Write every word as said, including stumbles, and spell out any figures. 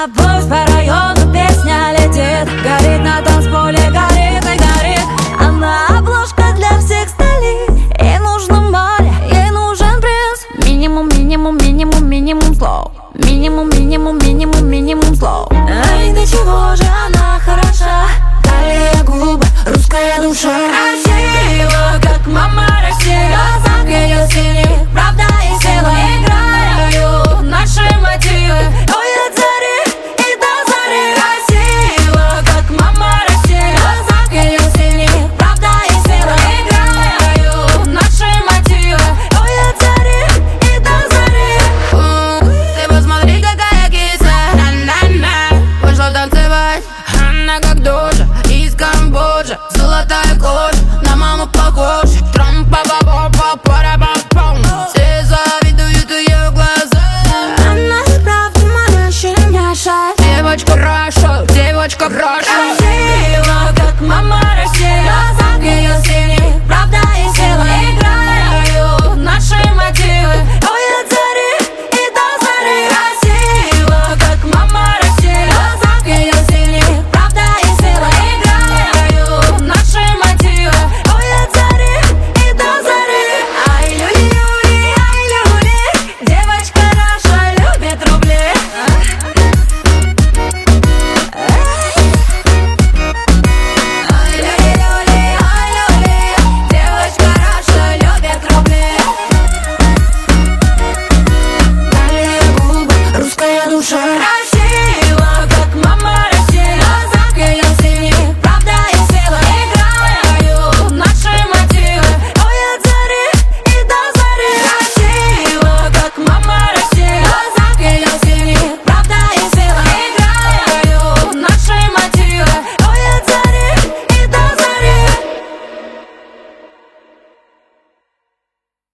А пусть по району песня летит, горит на танцполе, горит и горит. Она обложка для всех столиц. Ей нужно море, ей нужен принц. Минимум, минимум, минимум, минимум слов. Минимум, минимум, минимум, минимум слов. Ай, до чего же она хороша. Талия, губы, русская душа. Красиво, как мама Россия. Глаза ее синих, правда и сила. Играют наши мотивы. Ой, от зари и до зари. Красиво, как мама Россия. Глаза ее синих, правда и сила. Играют наши мотивы. Ой, от зари и до зари. Ты посмотри, какая кисля. На-на-на. Вышла танцевать. Она как дожа из Камбоджи. Золотая кожа, на маму похожа. Трам-па-па-па-па-па-па-па.